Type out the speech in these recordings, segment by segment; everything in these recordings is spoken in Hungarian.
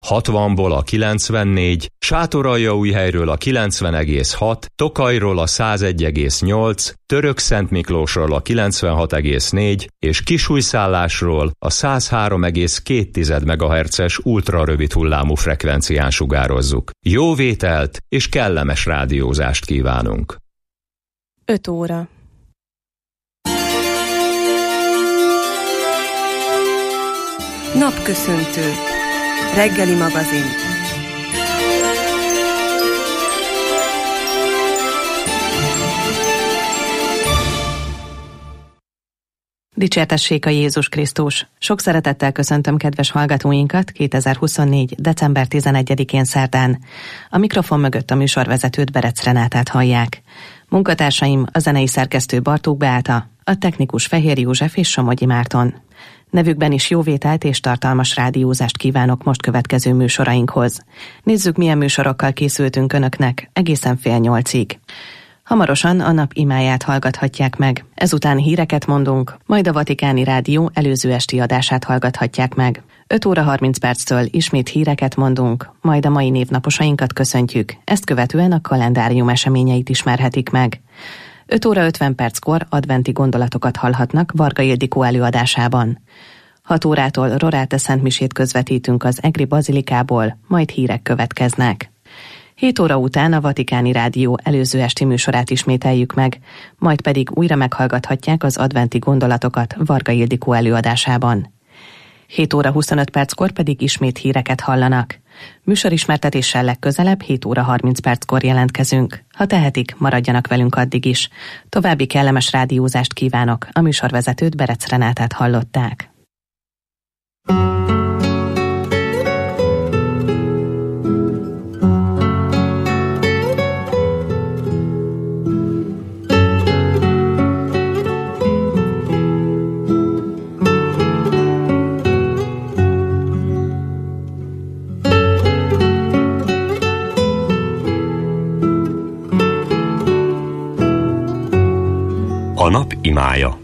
60-ból a 94, Sátoraljaújhelyről a 90,6, Tokajról a 101,8, Törökszentmiklósról a 96,4 és Kisújszállásról a 103,2 MHz-es ultrarövid hullámú frekvencián sugározzuk. Jó vételt és kellemes rádiózást kívánunk! 5 óra. Napköszöntő. Reggeli magazin. Dicsértessék a Jézus Krisztus! Sok szeretettel köszöntöm kedves hallgatóinkat 2024. december 11-én szerdán. A mikrofon mögött a műsorvezetőt, Berec Renátát hallják. Munkatársaim a zenei szerkesztő Bartók Beáta, a technikus Fehér József és Somogyi Márton. Nevükben is jó vételt és tartalmas rádiózást kívánok most következő műsorainkhoz. Nézzük, milyen műsorokkal készültünk önöknek egészen 7:30-ig. Hamarosan a nap imáját hallgathatják meg. Ezután híreket mondunk, majd a Vatikáni Rádió előző esti adását hallgathatják meg. 5 óra 30 perctől ismét híreket mondunk, majd a mai névnaposainkat köszöntjük. Ezt követően a kalendárium eseményeit ismerhetik meg. 5 óra 50 perckor adventi gondolatokat hallhatnak Varga Ildikó előadásában. 6 órától Roráte szentmisét közvetítünk az Egri bazilikából, majd hírek következnek. 7 óra után a Vatikáni Rádió előző esti műsorát ismételjük meg, majd pedig újra meghallgathatják az adventi gondolatokat Varga Ildikó előadásában. 7 óra 25 perckor pedig ismét híreket hallanak. Műsorismertetéssel legközelebb 7 óra 30 perckor jelentkezünk. Ha tehetik, maradjanak velünk addig is. További kellemes rádiózást kívánok. A műsorvezetőt, Berec Renátát hallották. A nap imája.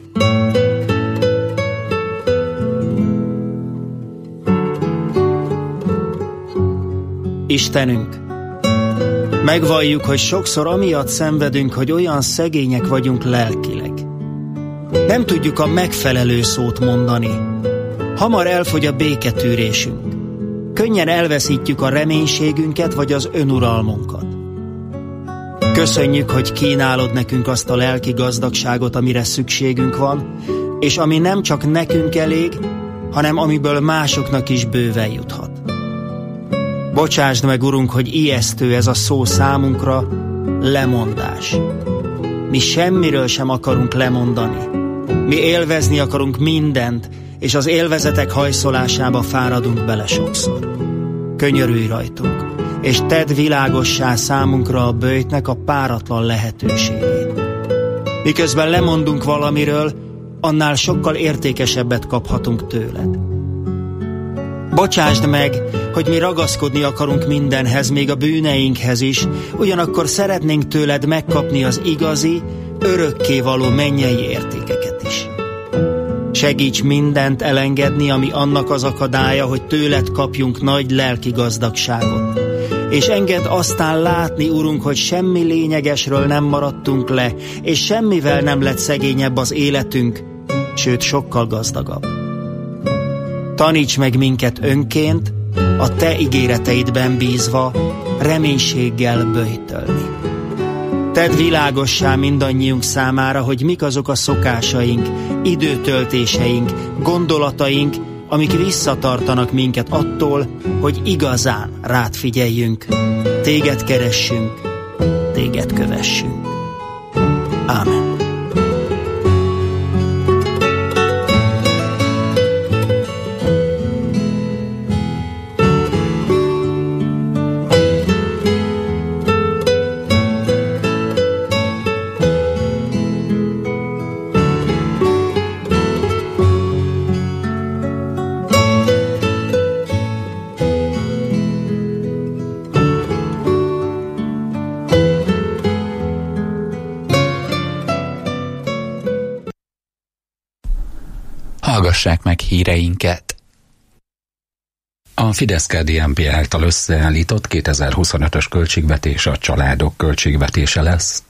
Istenünk, megvalljuk, hogy sokszor amiatt szenvedünk, hogy olyan szegények vagyunk lelkileg. Nem tudjuk a megfelelő szót mondani. Hamar elfogy a béketűrésünk. Könnyen elveszítjük a reménységünket vagy az önuralmunkat. Köszönjük, hogy kínálod nekünk azt a lelki gazdagságot, amire szükségünk van, és ami nem csak nekünk elég, hanem amiből másoknak is bőven juthat. Bocsásd meg, Urunk, hogy ijesztő ez a szó számunkra, lemondás. Mi semmiről sem akarunk lemondani. Mi élvezni akarunk mindent, és az élvezetek hajszolásába fáradunk bele sokszor. Könyörülj rajtunk, és tedd világossá számunkra a böjtnek a páratlan lehetőségét. Miközben lemondunk valamiről, annál sokkal értékesebbet kaphatunk tőled. Bocsásd meg, hogy mi ragaszkodni akarunk mindenhez, még a bűneinkhez is, ugyanakkor szeretnénk tőled megkapni az igazi, örökkévaló mennyei értékeket is. Segíts mindent elengedni, ami annak az akadálya, hogy tőled kapjunk nagy lelki gazdagságot. És engedd aztán látni, Urunk, hogy semmi lényegesről nem maradtunk le, és semmivel nem lett szegényebb az életünk, sőt sokkal gazdagabb. Taníts meg minket önként, a te ígéreteidben bízva, reménységgel böjtölni. Tedd világossá mindannyiunk számára, hogy mik azok a szokásaink, időtöltéseink, gondolataink, amik visszatartanak minket attól, hogy igazán rád figyeljünk, téged keressünk, téged kövessünk. Ámen. Hallgassák meg híreinket. A A Fidesz-KDNP által összeállított 2025-ös költségvetés a családok költségvetése lesz.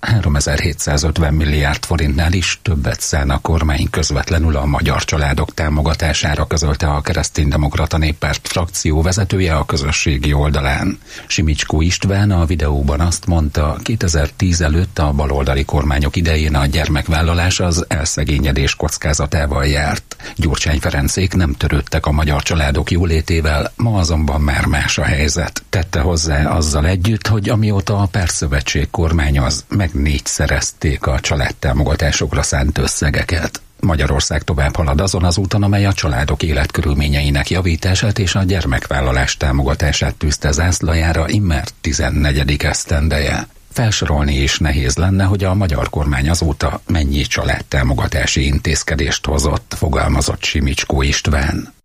3750 milliárd forintnál is többet szán a kormány közvetlenül a magyar családok támogatására, közölte a Kereszténydemokrata Néppárt frakció vezetője a közösségi oldalán. Simicskó István a videóban azt mondta, 2010 előtt a baloldali kormányok idején a gyermekvállalás az elszegényedés kockázatával járt. Gyurcsány Ferencék nem törődtek a magyar családok jólétével, ma azonban már más a helyzet. Tette hozzá azzal együtt, hogy amióta a Pártszövetség kormányoz, meg 4-szerezték a családtámogatásokra szánt összegeket. Magyarország tovább halad azon az úton, amely a családok életkörülményeinek javítását és a gyermekvállalás támogatását tűzte zászlajára immár 14. esztendeje. Felsorolni is nehéz lenne, hogy a magyar kormány azóta mennyi családtámogatási intézkedést hozott, fogalmazott Simicskó István.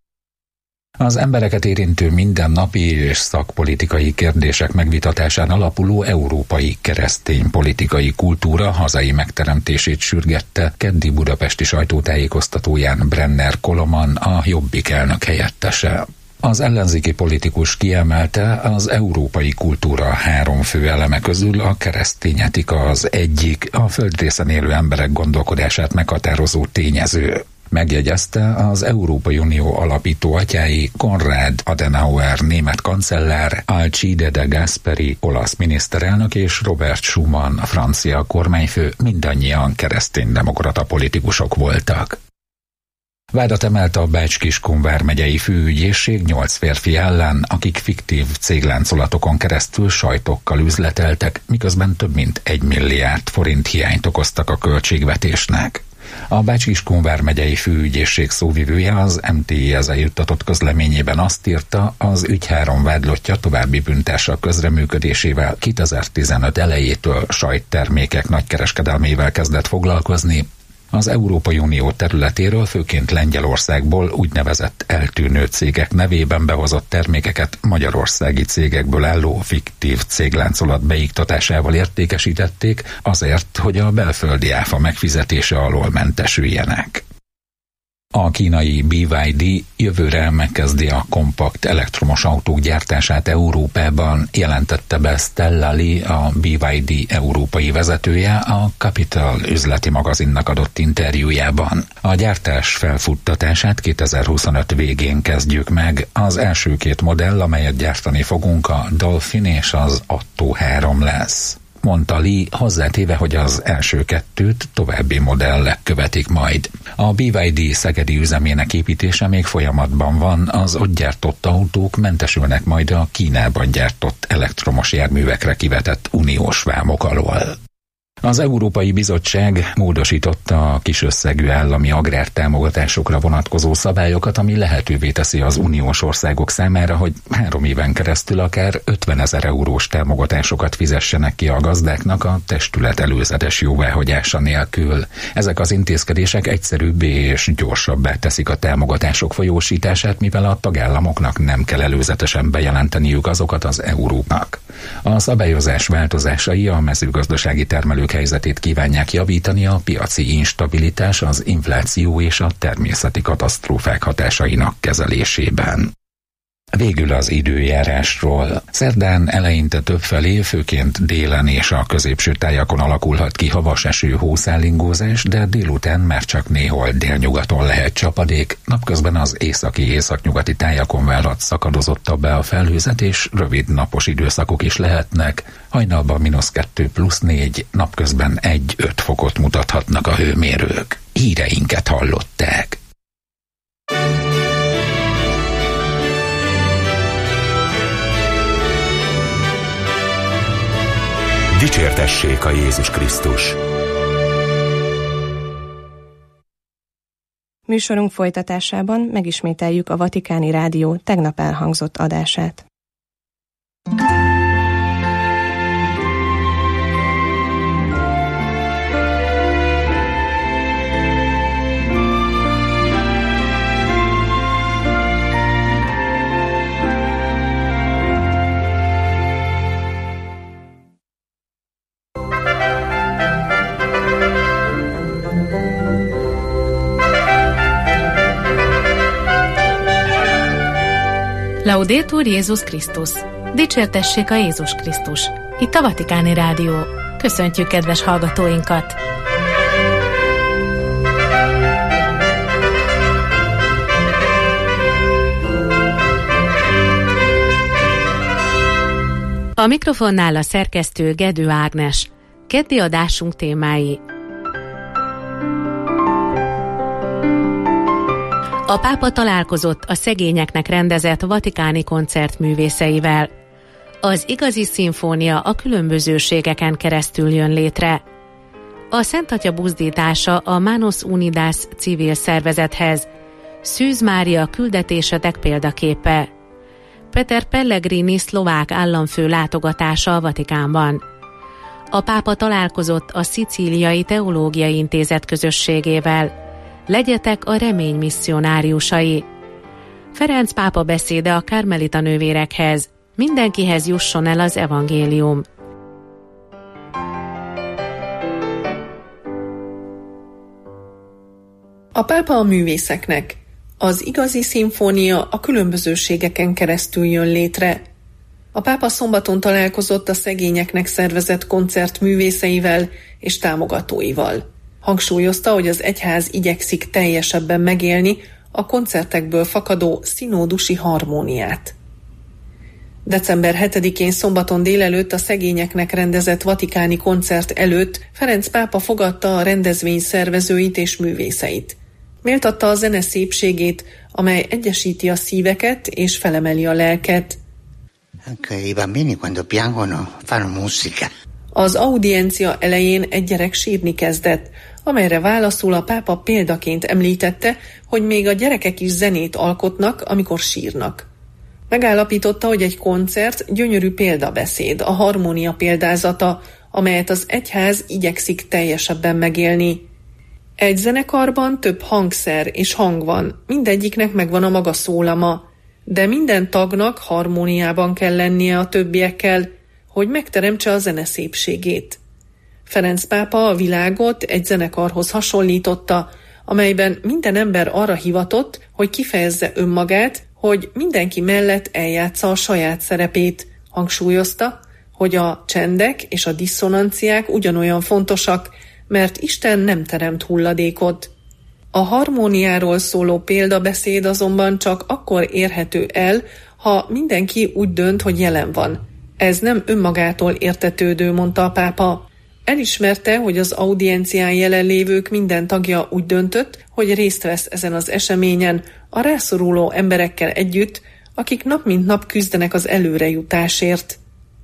Az embereket érintő mindennapi és szakpolitikai kérdések megvitatásán alapuló európai keresztény politikai kultúra hazai megteremtését sürgette keddi budapesti sajtótájékoztatóján Brenner Koloman, a Jobbik elnök helyettese. Az ellenzéki politikus kiemelte, az európai kultúra 3 fő eleme közül a keresztény etika az egyik, a földrészen élő emberek gondolkodását meghatározó tényező. Megjegyezte, az Európai Unió alapító atyái Konrad Adenauer német kancellár, Alcide de Gasperi olasz miniszterelnök és Robert Schuman francia kormányfő mindannyian kereszténydemokrata politikusok voltak. Vádat emelt a Bács-Kiskun vármegyei főügyészség 8 férfi ellen, akik fiktív cégláncolatokon keresztül sajtokkal üzleteltek, miközben több mint 1 milliárd forint hiányt okoztak a költségvetésnek. A Bács-Kiskun vármegyei főügyészség szóvivője az MTI-hez eljuttatott közleményében azt írta, az ügy 3 vádlottja további bűntársak közreműködésével 2015 elejétől sajttermékek nagykereskedelmével kezdett foglalkozni. Az Európai Unió területéről, főként Lengyelországból úgynevezett eltűnő cégek nevében behozott termékeket magyarországi cégekből álló fiktív cégláncolat beiktatásával értékesítették azért, hogy a belföldi áfa megfizetése alól mentesüljenek. A kínai BYD jövőre megkezdi a kompakt elektromos autók gyártását Európában, jelentette be Stella Li, a BYD európai vezetője a Capital üzleti magazinnak adott interjújában. A gyártás felfuttatását 2025 végén kezdjük meg. Az első 2 modell, amelyet gyártani fogunk, a Dolphin és az Atto 3 lesz. Mondta Li, hozzátéve, hogy az első 2 további modellek követik majd. A BYD szegedi üzemének építése még folyamatban van, az ott gyártott autók mentesülnek majd a Kínában gyártott elektromos járművekre kivetett uniós vámok alól. Az Európai Bizottság módosította a kisösszegű állami agrártámogatásokra vonatkozó szabályokat, ami lehetővé teszi az uniós országok számára, hogy 3 éven keresztül akár 50 000 eurós támogatásokat fizessenek ki a gazdáknak a testület előzetes jóváhagyása nélkül. Ezek az intézkedések egyszerűbbé és gyorsabbá teszik a támogatások folyósítását, mivel a tagállamoknak nem kell előzetesen bejelenteniük azokat az EU-nak. A szabályozás változásai a mezőgazdasági termelők helyzetét kívánják javítani a piaci instabilitás, az infláció és a természeti katasztrófák hatásainak kezelésében. Végül az időjárásról. Szerdán eleinte többfelé, főként délen és a középső tájakon alakulhat ki havas eső, hószállingózás, de délután már csak néhol délnyugaton lehet csapadék, napközben az északi-északnyugati tájakon várhat szakadozottabbá a felhőzet, és rövid napos időszakok is lehetnek. Hajnalban -2 + 4, napközben 1-5 fokot mutathatnak a hőmérők. Híreinket hallották. Dicsértessék a Jézus Krisztus! Műsorunk folytatásában megismételjük a Vatikáni Rádió tegnap elhangzott adását. Laudetur Jézus Krisztus. Dicsértessék a Jézus Krisztus. Itt a Vatikáni Rádió. Köszöntjük kedves hallgatóinkat! A mikrofonnál a szerkesztő Gedő Ágnes. Keddi adásunk témái. A pápa találkozott a szegényeknek rendezett vatikáni koncert művészeivel. Az igazi szimfónia a különbözőségeken keresztül jön létre. A Szent Atya buzdítása a Manos Unidas civil szervezethez. Szűz Mária küldetésetek példaképe. Peter Pellegrini szlovák államfő látogatása a Vatikánban. A pápa találkozott a Szicíliai Teológiai Intézet közösségével. Legyetek a remény misszionáriusai. Ferenc pápa beszéde a karmelita nővérekhez. Mindenkihez jusson el az evangélium. A pápa a művészeknek. Az igazi szimfónia a különbözőségeken keresztül jön létre. A pápa szombaton találkozott a szegényeknek szervezett koncert művészeivel és támogatóival. Hangsúlyozta, hogy az egyház igyekszik teljesebben megélni a koncertekből fakadó szinódusi harmóniát. December 7-én szombaton délelőtt a szegényeknek rendezett vatikáni koncert előtt Ferenc pápa fogadta a rendezvény szervezőit és művészeit. Méltatta a zene szépségét, amely egyesíti a szíveket és felemeli a lelket. Az audiencia elején egy gyerek sírni kezdett, amelyre válaszul a pápa példaként említette, hogy még a gyerekek is zenét alkotnak, amikor sírnak. Megállapította, hogy egy koncert gyönyörű példabeszéd, a harmónia példázata, amelyet az egyház igyekszik teljesebben megélni. Egy zenekarban több hangszer és hang van, mindegyiknek megvan a maga szólama, de minden tagnak harmóniában kell lennie a többiekkel, hogy megteremtse a zene szépségét. Ferenc pápa a világot egy zenekarhoz hasonlította, amelyben minden ember arra hivatott, hogy kifejezze önmagát, hogy mindenki mellett eljátsza a saját szerepét. Hangsúlyozta, hogy a csendek és a disszonanciák ugyanolyan fontosak, mert Isten nem teremt hulladékot. A harmóniáról szóló példabeszéd azonban csak akkor érhető el, ha mindenki úgy dönt, hogy jelen van. Ez nem önmagától értetődő, mondta a pápa. Elismerte, hogy az audiencián jelenlévők minden tagja úgy döntött, hogy részt vesz ezen az eseményen a rászoruló emberekkel együtt, akik nap mint nap küzdenek az előrejutásért.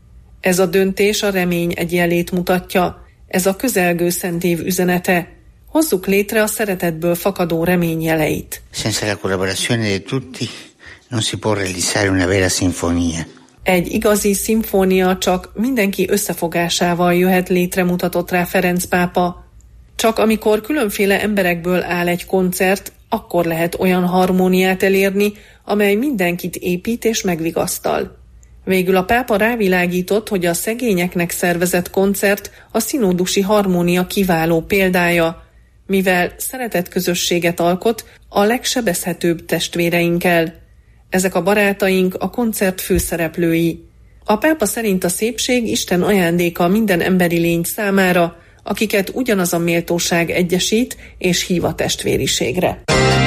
Ez a döntés a remény egy jelét mutatja, ez a közelgő szentév üzenete. Hozzuk létre a szeretetből fakadó remény jeleit. Senza la collaborazione di tutti non si può realizzare una vera sinfonia. Egy igazi szimfónia csak mindenki összefogásával jöhet létre, mutatott rá Ferenc pápa. Csak amikor különféle emberekből áll egy koncert, akkor lehet olyan harmóniát elérni, amely mindenkit épít és megvigasztal. Végül a pápa rávilágított, hogy a szegényeknek szervezett koncert a szinódusi harmónia kiváló példája, mivel szeretetközösséget alkot a legsebezhetőbb testvéreinkkel. Ezek a barátaink a koncert főszereplői. A pápa szerint a szépség Isten ajándéka minden emberi lény számára, akiket ugyanaz a méltóság egyesít és hív a testvériségre.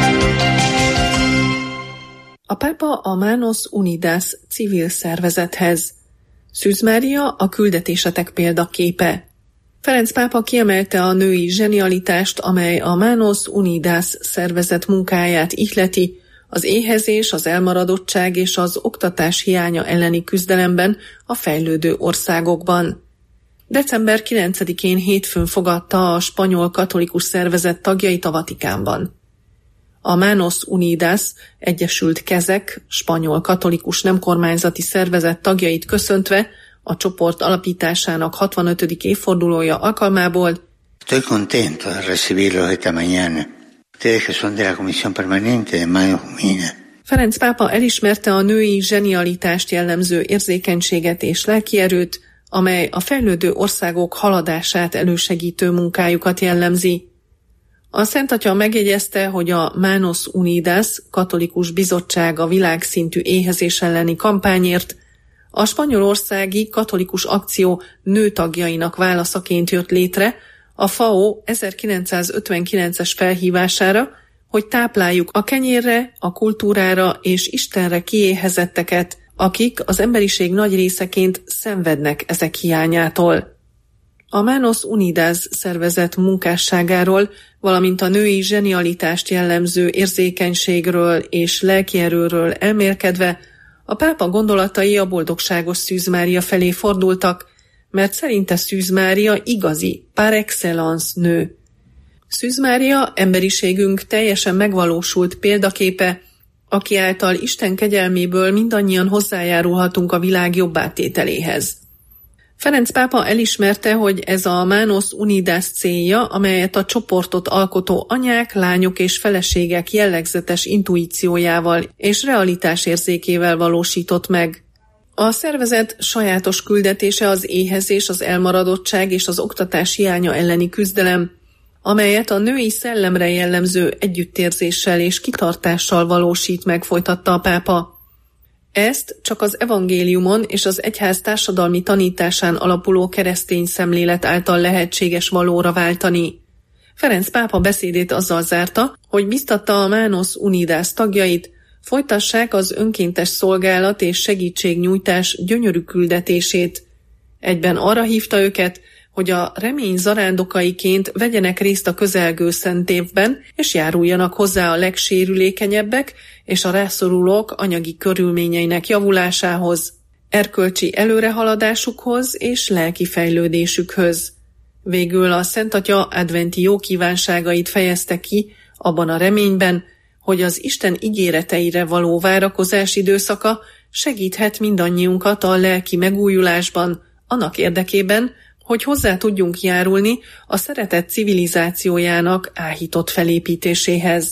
A pápa a Manos Unidas civil szervezethez. Szűz Mária a küldetésetek példaképe. Ferenc pápa kiemelte a női zsenialitást, amely a Manos Unidas szervezet munkáját ihleti, az éhezés, az elmaradottság és az oktatás hiánya elleni küzdelemben a fejlődő országokban. December 9-én hétfőn fogadta a spanyol katolikus szervezet tagjait a Vatikánban. A Manos Unidas, Egyesült Kezek, spanyol katolikus nem kormányzati szervezet tagjait köszöntve a csoport alapításának 65. évfordulója alkalmából Estoy contento de recibirlos esta mañana. Ustedes que son de la Comisión Permanente de Manos Unidas. Ferenc pápa elismerte a női zsenialitást jellemző érzékenységet és lelkierőt, amely a fejlődő országok haladását elősegítő munkájukat jellemzi. A Szent Atya megjegyezte, hogy a Manos Unidas katolikus bizottság a világszintű éhezés elleni kampányért a spanyolországi katolikus akció nőtagjainak válaszaként jött létre a FAO 1959-es felhívására, hogy tápláljuk a kenyérre, a kultúrára és Istenre kiéhezetteket, akik az emberiség nagy részeként szenvednek ezek hiányától. A Manos Unidas szervezet munkásságáról, valamint a női zsenialitást jellemző érzékenységről és lelkierőről elmélkedve a pápa gondolatai a boldogságos Szűz Mária felé fordultak, mert szerinte Szűz Mária igazi, par excellence nő. Szűz Mária emberiségünk teljesen megvalósult példaképe, aki által Isten kegyelméből mindannyian hozzájárulhatunk a világ jobbátételéhez. Ferenc pápa elismerte, hogy ez a Manos Unidas célja, amelyet a csoportot alkotó anyák, lányok és feleségek jellegzetes intuíciójával és realitásérzékével valósított meg. A szervezet sajátos küldetése az éhezés, az elmaradottság és az oktatás hiánya elleni küzdelem, amelyet a női szellemre jellemző együttérzéssel és kitartással valósít meg, folytatta a pápa. Ezt csak az evangéliumon és az egyház társadalmi tanításán alapuló keresztény szemlélet által lehetséges valóra váltani. Ferenc pápa beszédét azzal zárta, hogy biztatta a Manos Unidas tagjait, folytassák az önkéntes szolgálat és segítségnyújtás gyönyörű küldetését. Egyben arra hívta őket, hogy a remény zarándokaiként vegyenek részt a közelgő szent évben, és járuljanak hozzá a legsérülékenyebbek és a rászorulók anyagi körülményeinek javulásához, erkölcsi előrehaladásukhoz és lelki fejlődésükhöz. Végül a Szent Atya adventi jó kívánságait fejezte ki abban a reményben, hogy az Isten ígéreteire való várakozás időszaka segíthet mindannyiunkat a lelki megújulásban, annak érdekében, hogy hozzá tudjunk járulni a szeretet civilizációjának áhított felépítéséhez.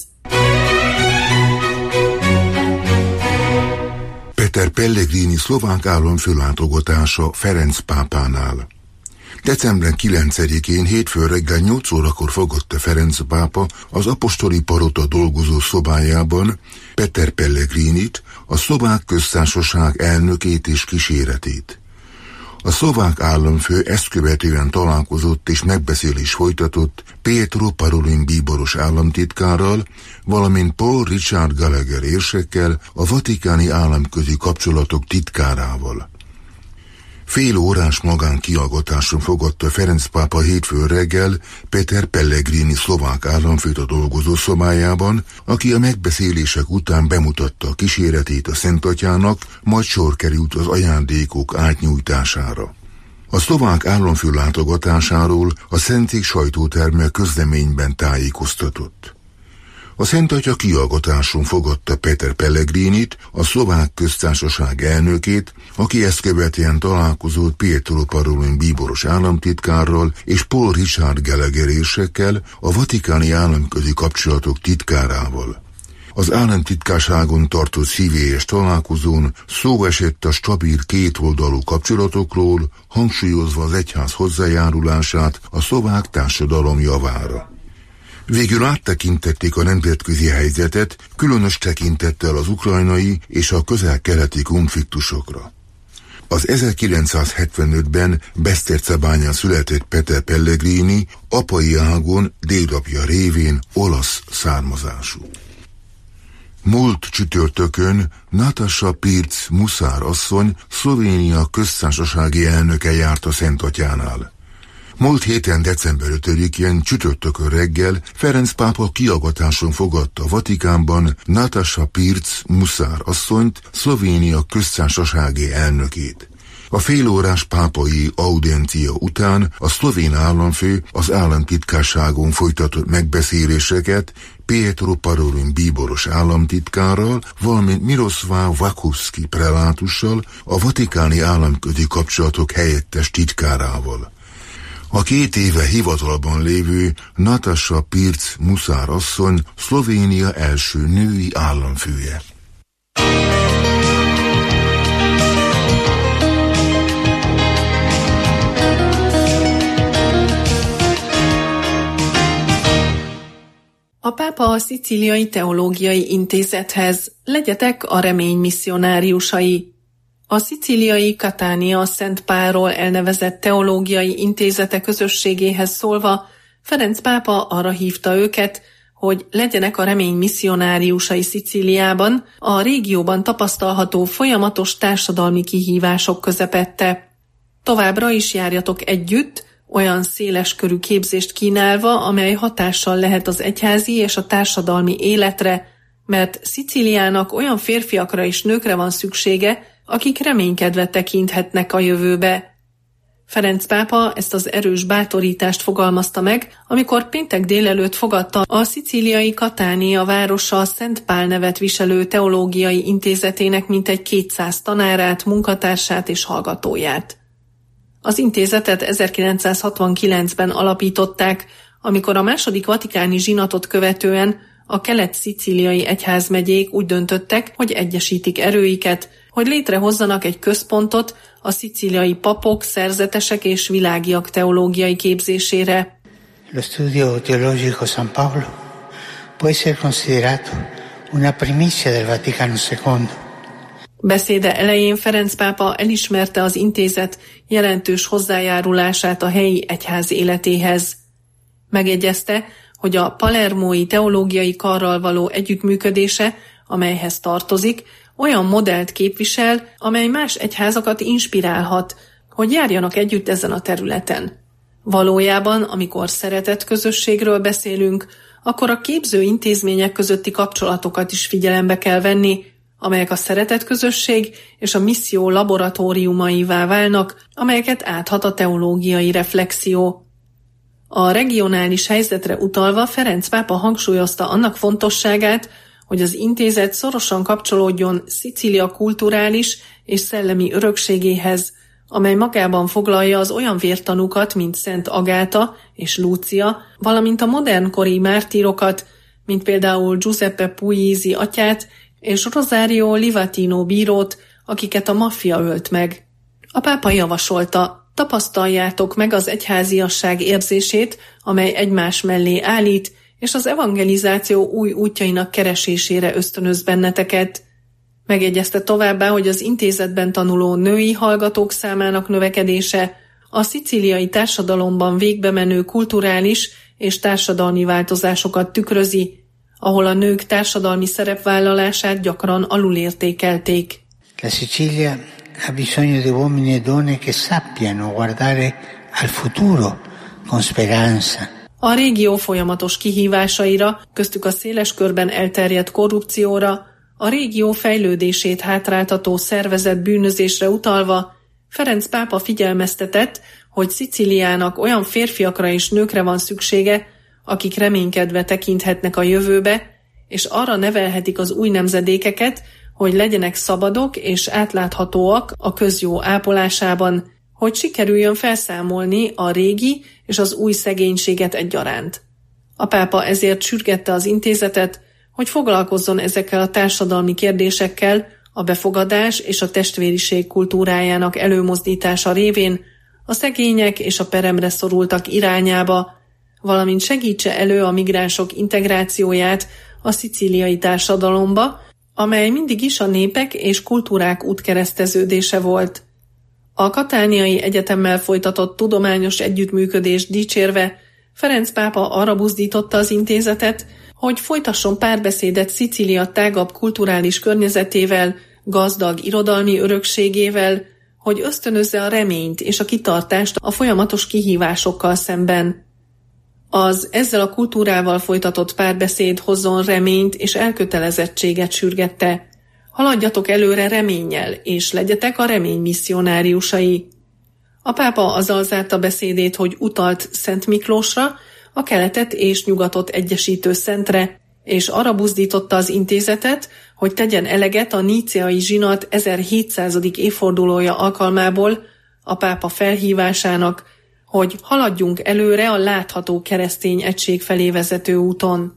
Peter Pellegrini szlovák államfő látogatása Ferenc pápánál. December 9-én hétfő reggel 8 órakor fogadta Ferenc pápa az apostoli palota dolgozó szobájában Peter Pellegrinit, a szlovák köztársaság elnökét és kíséretét. A szlovák államfő ezt követően találkozott és megbeszélés folytatott Pietro Parolin bíboros államtitkárral, valamint Paul Richard Gallagher érsekkel, a vatikáni államközi kapcsolatok titkárával. Fél órás magánkiallgatáson fogadta Ferenc pápa hétfő reggel Peter Pellegrini szlovák államfőt a dolgozó szobájában, aki a megbeszélések után bemutatta a kíséretét a Szent Atyának, majd sor került az ajándékok átnyújtására. A szlovák államfő látogatásáról a Szentszék sajtóterme közleményben tájékoztatott. A Szent Atya kiallgatáson fogadta Peter Pellegrinit, a szlovák köztársaság elnökét, aki ezt követően találkozott Pietro Parolin bíboros államtitkárral és Paul Richard Gallagher érsekkel, a vatikáni államközi kapcsolatok titkárával. Az államtitkárságon tartott szívélyes találkozón szó esett a stabil kétoldalú kapcsolatokról, hangsúlyozva az egyház hozzájárulását a szlovák társadalom javára. Végül áttekintették a nemzetközi helyzetet, különös tekintettel az ukrajnai és a közel-keleti konfliktusokra. Az 1975-ben Besztercebányán született Peter Pellegrini apai ágon dédapja révén olasz származású. Múlt csütörtökön Nataša Pirc Musár asszony, Szlovénia köztársasági elnöke járt a Szent Atyánál. Múlt héten december 5-én csütörtökön reggel Ferenc pápa kiallgatáson fogadta a Vatikánban Nataša Pirc Musár asszonyt, Szlovénia köztársasági elnökét. A félórás pápai audiencia után a szlovén államfő az államtitkárságon folytatott megbeszéléseket Pietro Parolin bíboros államtitkárral, valamint Miroslav Vakuski prelátussal, a vatikáni államközi kapcsolatok helyettes titkárával. A 2 éve hivatalban lévő Nataša Pirc Musár asszony Szlovénia első női államfője. a Szicíliai Teológiai Intézethez, legyetek a remény misszionáriusai. A szicíliai Catania Szent Pálról elnevezett teológiai intézete közösségéhez szólva Ferenc pápa arra hívta őket, hogy legyenek a remény misszionáriusai Szicíliában, a régióban tapasztalható folyamatos társadalmi kihívások közepette. Továbbra is járjatok együtt, olyan széleskörű képzést kínálva, amely hatással lehet az egyházi és a társadalmi életre, mert Szicíliának olyan férfiakra és nőkre van szüksége, akik reménykedve tekinthetnek a jövőbe. Ferenc pápa ezt az erős bátorítást fogalmazta meg, amikor péntek délelőtt fogadta a szicíliai Catania városa Szent Pál nevet viselő teológiai intézetének mintegy 200 tanárát, munkatársát és hallgatóját. Az intézetet 1969-ben alapították, amikor a második vatikáni zsinatot követően a kelet-szicíliai egyházmegyék úgy döntöttek, hogy egyesítik erőiket, hogy létrehozzanak egy központot a szicíliai papok, szerzetesek és világiak teológiai képzésére. Lo studio teologico San Paolo può essere considerato una primizia del Vaticano II. Beszéde elején Ferenc pápa elismerte az intézet jelentős hozzájárulását a helyi egyház életéhez. Megjegyezte, hogy a palermói teológiai karral való együttműködése, amelyhez tartozik, olyan modellt képvisel, amely más egyházakat inspirálhat, hogy járjanak együtt ezen a területen. Valójában, amikor szeretett közösségről beszélünk, akkor a képző intézmények közötti kapcsolatokat is figyelembe kell venni, amelyek a szeretett közösség és a misszió laboratóriumaivá válnak, amelyeket áthat a teológiai reflexió. A regionális helyzetre utalva Ferenc pápa hangsúlyozta annak fontosságát, hogy az intézet szorosan kapcsolódjon Szicília kulturális és szellemi örökségéhez, amely magában foglalja az olyan vértanúkat, mint Szent Agáta és Lúcia, valamint a modernkori mártírokat, mint például Giuseppe Puglisi atyát és Rosario Livatino bírót, akiket a maffia ölt meg. A pápa javasolta, tapasztaljátok meg az egyháziasság érzését, amely egymás mellé állít, és az evangelizáció új útjainak keresésére ösztönöz benneteket. Megjegyezte továbbá, hogy az intézetben tanuló női hallgatók számának növekedése a szicíliai társadalomban végbemenő kulturális és társadalmi változásokat tükrözi, ahol a nők társadalmi szerepvállalását gyakran alulértékelték. La Sicilia ha bisogno di uomini e donne che sappiano guardare al futuro con speranza. A régió folyamatos kihívásaira, köztük a széles körben elterjedt korrupcióra, a régió fejlődését hátráltató szervezett bűnözésre utalva, Ferenc pápa figyelmeztetett, hogy Szicíliának olyan férfiakra és nőkre van szüksége, akik reménykedve tekinthetnek a jövőbe, és arra nevelhetik az új nemzedékeket, hogy legyenek szabadok és átláthatóak a közjó ápolásában, hogy sikerüljön felszámolni a régi és az új szegénységet egyaránt. A pápa ezért sürgette az intézetet, hogy foglalkozzon ezekkel a társadalmi kérdésekkel a befogadás és a testvériség kultúrájának előmozdítása révén a szegények és a peremre szorultak irányába, valamint segítse elő a migránsok integrációját a szicíliai társadalomba, amely mindig is a népek és kultúrák útkereszteződése volt. A Katániai Egyetemmel folytatott tudományos együttműködést dicsérve Ferenc pápa arra buzdította az intézetet, hogy folytasson párbeszédet Szicília tágabb kulturális környezetével, gazdag irodalmi örökségével, hogy ösztönözze a reményt és a kitartást a folyamatos kihívásokkal szemben. Az ezzel a kultúrával folytatott párbeszéd hozzon reményt és elkötelezettséget sürgette. Haladjatok előre reménnyel, és legyetek a remény misszionáriusai. A pápa azzal zárta beszédét, hogy utalt Szent Miklósra, a keletet és nyugatot egyesítő szentre, és arra buzdította az intézetet, hogy tegyen eleget a níceai zsinat 1700. évfordulója alkalmából a pápa felhívásának, hogy haladjunk előre a látható keresztény egység felé vezető úton.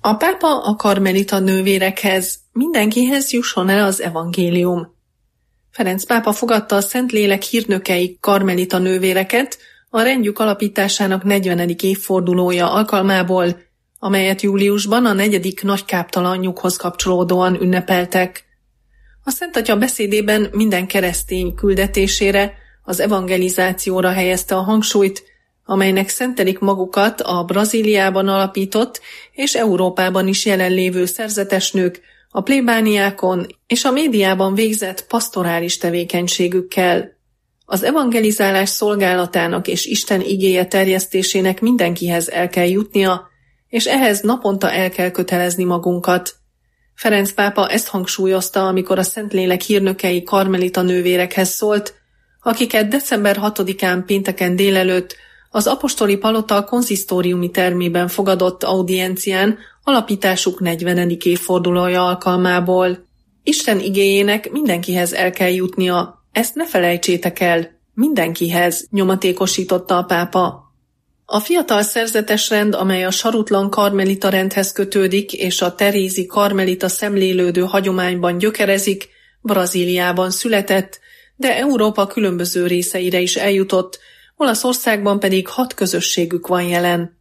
A pápa a karmelita nővérekhez, mindenkihez jusson el az evangélium. Ferenc pápa fogadta a Szentlélek hírnökei karmelita nővéreket a rendjük alapításának 40. évfordulója alkalmából, amelyet júliusban a 4. nagykáptalanjukhoz kapcsolódóan ünnepeltek. A Szent Atya beszédében minden keresztény küldetésére, az evangelizációra helyezte a hangsúlyt, amelynek szentelik magukat a Brazíliában alapított és Európában is jelenlévő szerzetesnők, a plébániákon és a médiában végzett pastorális tevékenységükkel. Az evangelizálás szolgálatának és Isten igéje terjesztésének mindenkihez el kell jutnia, és ehhez naponta el kell kötelezni magunkat. Ferenc pápa ezt hangsúlyozta, amikor a Szentlélek hírnökei karmelita nővérekhez szólt, akiket december 6-án pénteken délelőtt az apostoli palota konzisztóriumi termében fogadott audiencián alapításuk 40. évfordulója alkalmából. Isten igéjének mindenkihez el kell jutnia, ezt ne felejtsétek el, mindenkihez, nyomatékosította a pápa. A fiatal szerzetesrend, amely a sarutlan karmelita rendhez kötődik és a terézi karmelita szemlélődő hagyományban gyökerezik, Brazíliában született, de Európa különböző részeire is eljutott, Olaszországban pedig 6 közösségük van jelen.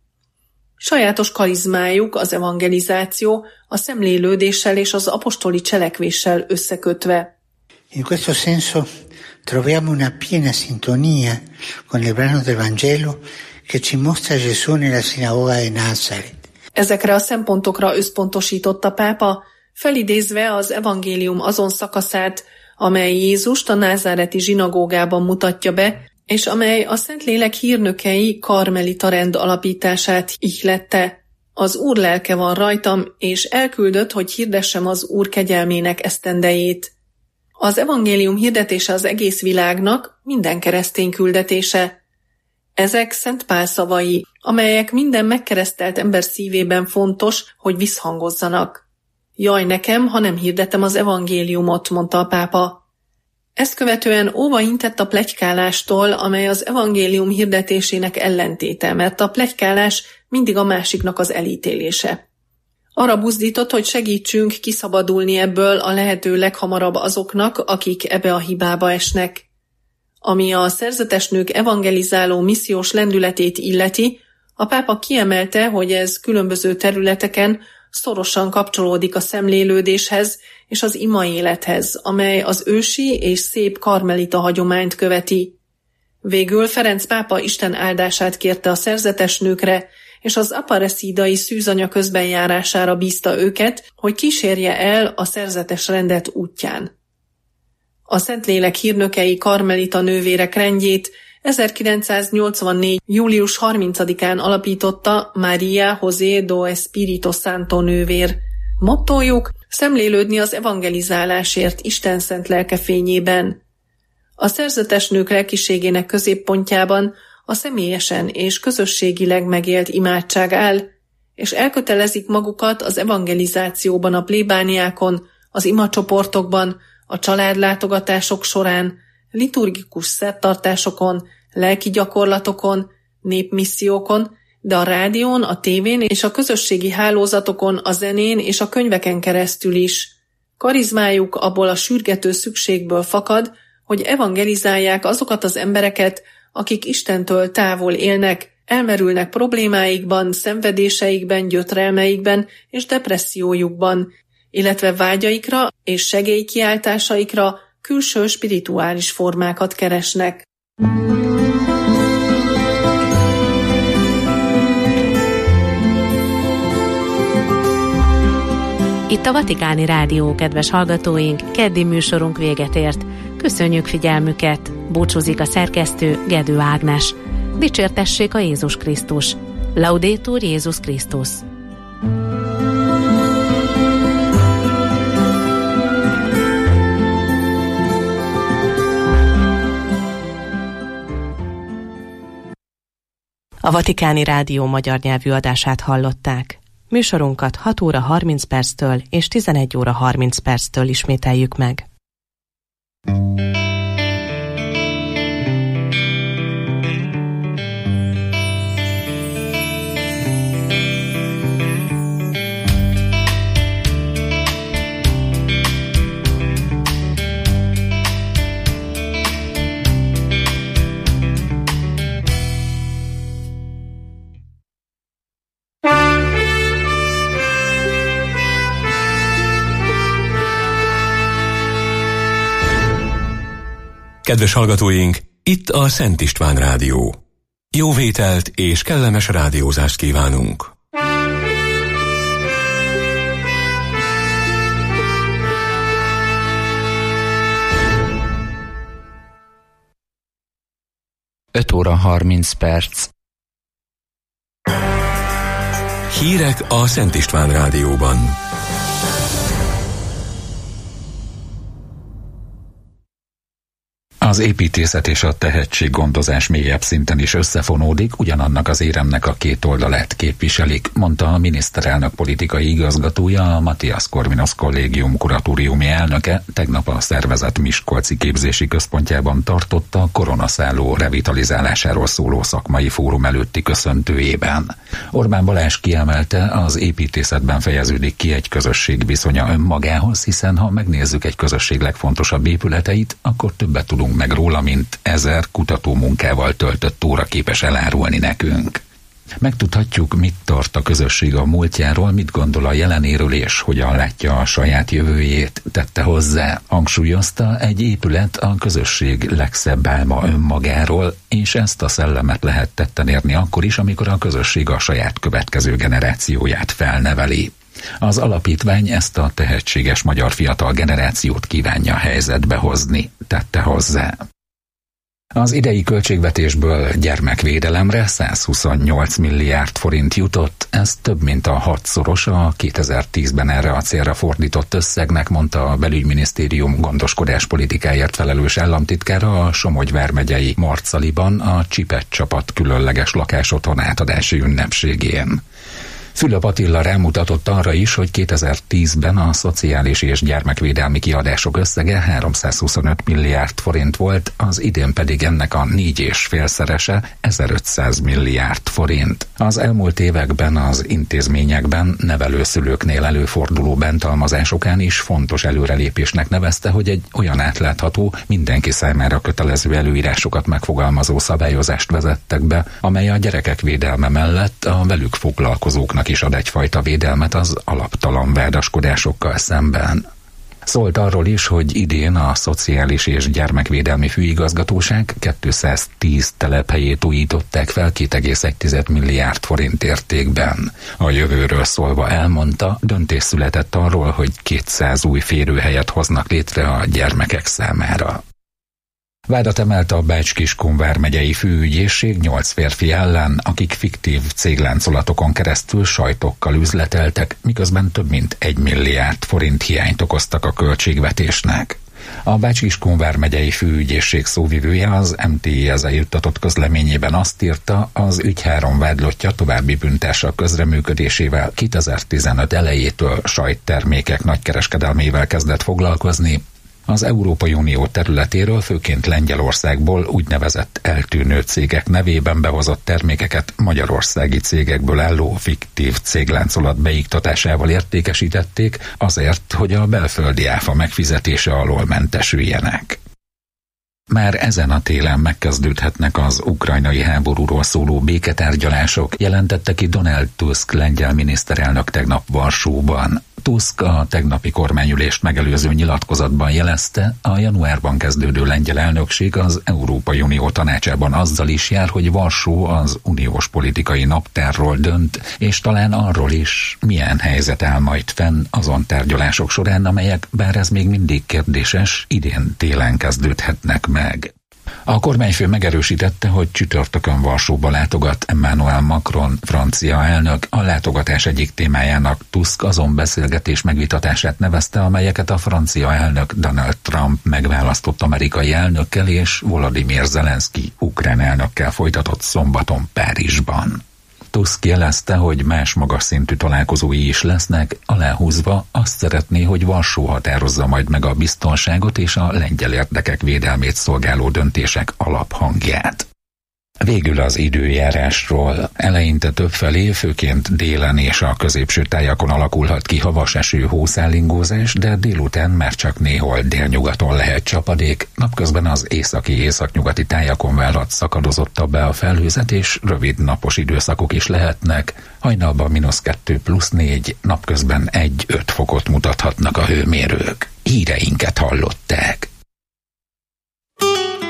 Sajátos karizmájuk az evangelizáció a szemlélődéssel és az apostoli cselekvéssel összekötve. In questo senso troviamo una piena sintonia con il brano del Vangelo che ci mostra Gesù nella sinagoga di Nazaret. Ezekre a szempontokra összpontosított a pápa, felidézve az evangélium azon szakaszát, amely Jézust a názáreti zsinagógában mutatja be, és amely a Szentlélek hírnökei karmelita rend alapítását ihlette. Az Úr lelke van rajtam, és elküldött, hogy hirdessem az Úr kegyelmének esztendejét. Az evangélium hirdetése az egész világnak minden keresztény küldetése. Ezek Szent Pál szavai, amelyek minden megkeresztelt ember szívében fontos, hogy visszhangozzanak. Jaj nekem, ha nem hirdetem az evangéliumot, mondta a pápa. Ezt követően óva intett a pletykálástól, amely az evangélium hirdetésének ellentéte, mert a pletykálás mindig a másiknak az elítélése. Arra buzdított, hogy segítsünk kiszabadulni ebből a lehető leghamarabb azoknak, akik ebbe a hibába esnek. Ami a szerzetesnők evangelizáló missziós lendületét illeti, a pápa kiemelte, hogy ez különböző területeken szorosan kapcsolódik a szemlélődéshez és az imaélethez, amely az ősi és szép karmelita hagyományt követi. Végül Ferenc pápa Isten áldását kérte a szerzetesnőkre, és az aparecidai szűzanya közbenjárására bízta őket, hogy kísérje el a szerzetes rendet útján. A Szentlélek hírnökei karmelita nővérek rendjét 1984. július 30-án alapította María José do Espírito Santo nővér. Mottójuk: szemlélődni az evangelizálásért Isten szent lelke fényében. A szerzetesnők lelkiségének középpontjában a személyesen és közösségileg megélt imádság áll, és elkötelezik magukat az evangelizációban a plébániákon, az imacsoportokban, a családlátogatások során, liturgikus szertartásokon, lelki gyakorlatokon, népmissziókon, de a rádión, a tévén és a közösségi hálózatokon, a zenén és a könyveken keresztül is. Karizmájuk abból a sürgető szükségből fakad, hogy evangelizálják azokat az embereket, akik Istentől távol élnek, elmerülnek problémáikban, szenvedéseikben, gyötrelmeikben és depressziójukban, illetve vágyaikra és segélykiáltásaikra külső spirituális formákat keresnek. Itt a Vatikáni Rádió, kedves hallgatóink, keddi műsorunk véget ért. Köszönjük figyelmüket! Búcsúzik a szerkesztő, Gedő Ágnes. Dicsértessék a Jézus Krisztus! Laudetur Jézus Krisztus! A Vatikáni Rádió magyar nyelvű adását hallották. Műsorunkat 6 óra 30 perctől és 11 óra 30 perctől ismételjük meg. Kedves hallgatóink, itt a Szent István Rádió. Jó vételt és kellemes rádiózást kívánunk! Öt óra 30 perc. Hírek a Szent István Rádióban. Az építészet és a tehetséggondozás mélyebb szinten is összefonódik, ugyanannak az éremnek a két oldalát képviselik, mondta a miniszterelnök politikai igazgatója, a Matthias Corvinus Kollégium kuratóriumi elnöke tegnap a szervezet Miskolci képzési központjában tartotta a koronaszálló revitalizálásáról szóló szakmai fórum előtti köszöntőjében. Orbán Balázs kiemelte, az építészetben fejeződik ki egy közösség viszonya önmagához, hiszen ha megnézzük egy közösség legfontosabb épületeit, akkor többet tudunk meg róla, mint 1000 kutatómunkával töltött óra képes elárulni nekünk. Megtudhatjuk, mit tart a közösség a múltjáról, mit gondol a jelenéről és hogyan látja a saját jövőjét, tette hozzá. Hangsúlyozta, egy épület a közösség legszebb álma önmagáról, és ezt a szellemet lehet tetten érni akkor is, amikor a közösség a saját következő generációját felneveli. Az alapítvány ezt a tehetséges magyar fiatal generációt kívánja helyzetbe hozni, tette hozzá. Az idei költségvetésből gyermekvédelemre 128 milliárd forint jutott, ez több mint a 6-szorosa a 2010-ben erre a célra fordított összegnek, mondta a Belügyminisztérium gondoskodáspolitikáért felelős államtitkára a Somogy vármegyei Marcaliban a Csipet csapat különleges lakásotthon átadási ünnepségén. Fülöp Attila rámutatott arra is, hogy 2010-ben a szociális és gyermekvédelmi kiadások összege 325 milliárd forint volt, az idén pedig ennek a 4,5-szerese 1500 milliárd forint. Az elmúlt években az intézményekben nevelőszülőknél előforduló bántalmazásokán is fontos előrelépésnek nevezte, hogy egy olyan átlátható, mindenki számára kötelező előírásokat megfogalmazó szabályozást vezettek be, amely a gyerekek védelme mellett a velük foglalkozóknak is ad egyfajta védelmet az alaptalan vádaskodásokkal szemben. Szólt arról is, hogy idén a Szociális és Gyermekvédelmi Főigazgatóság 210 telephelyét újították fel 2,1 milliárd forint értékben. A jövőről szólva elmondta, döntés született arról, hogy 200 új férőhelyet hoznak létre a gyermekek számára. Vádat emelt a Bács-Kiskun vármegyei főügyészség 8 férfi ellen, akik fiktív cégláncolatokon keresztül sajtokkal üzleteltek, miközben több mint 1 milliárd forint hiányt okoztak a költségvetésnek. A Bács-Kiskun vármegyei főügyészség szóvivője az MTI-hez juttatott közleményében azt írta, az ügy 3 vádlottja további bűntársak közreműködésével 2015 elejétől sajttermékek nagykereskedelmével kezdett foglalkozni. Az Európai Unió területéről, főként Lengyelországból úgynevezett eltűnő cégek nevében behozott termékeket magyarországi cégekből álló fiktív cégláncolat beiktatásával értékesítették azért, hogy a belföldi áfa megfizetése alól mentesüljenek. Már ezen a télen megkezdődhetnek az ukrajnai háborúról szóló béketárgyalások, jelentette ki Donald Tusk lengyel miniszterelnök tegnap Varsóban. Tusk a tegnapi kormányülést megelőző nyilatkozatban jelezte, a januárban kezdődő lengyel elnökség az Európai Unió tanácsában azzal is jár, hogy Varsó az uniós politikai naptárról dönt, és talán arról is, milyen helyzet áll majd fenn azon tárgyalások során, amelyek, bár ez még mindig kérdéses, idén télen kezdődhetnek meg. A kormányfő megerősítette, hogy csütörtökön Varsóba látogat Emmanuel Macron, francia elnök. A látogatás egyik témájának Tusk azon beszélgetés megvitatását nevezte, amelyeket a francia elnök Donald Trump megválasztott amerikai elnökkel és Volodymyr Zelenszky ukrán elnökkel folytatott szombaton Párizsban. Tusk jelezte, hogy más magas szintű találkozói is lesznek, aláhúzva azt szeretné, hogy Varsó határozza majd meg a biztonságot és a lengyel érdekek védelmét szolgáló döntések alaphangját. Végül az időjárásról. Eleinte többfelé, főként délen és a középső tájakon alakulhat ki havas eső, hószálingózás, de délután már csak néhol délnyugaton lehet csapadék. Napközben az északi-északnyugati tájakon válhat szakadozottabbá a felhőzet, és rövid napos időszakok is lehetnek. Hajnalban -2+4, napközben 1-5 fokot mutathatnak a hőmérők. Híreinket hallották.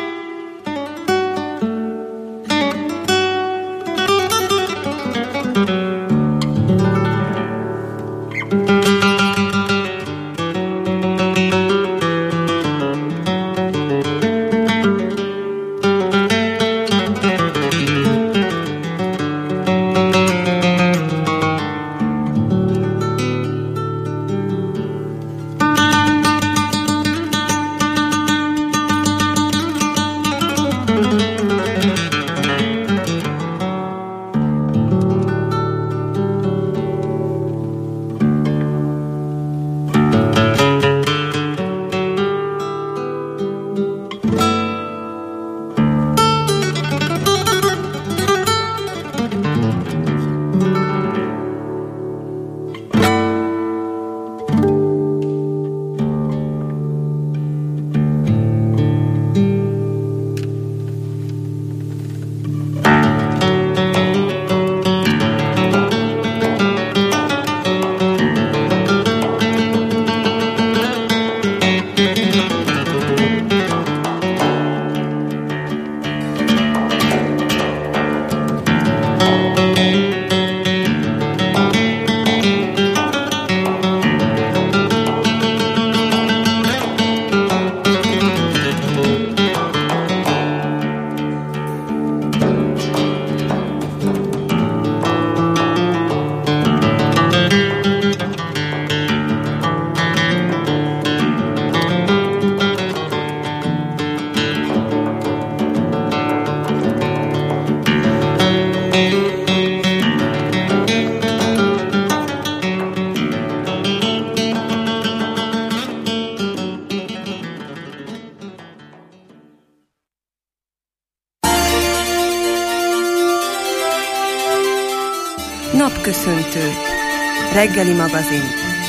Napköszöntő. Reggeli magazin.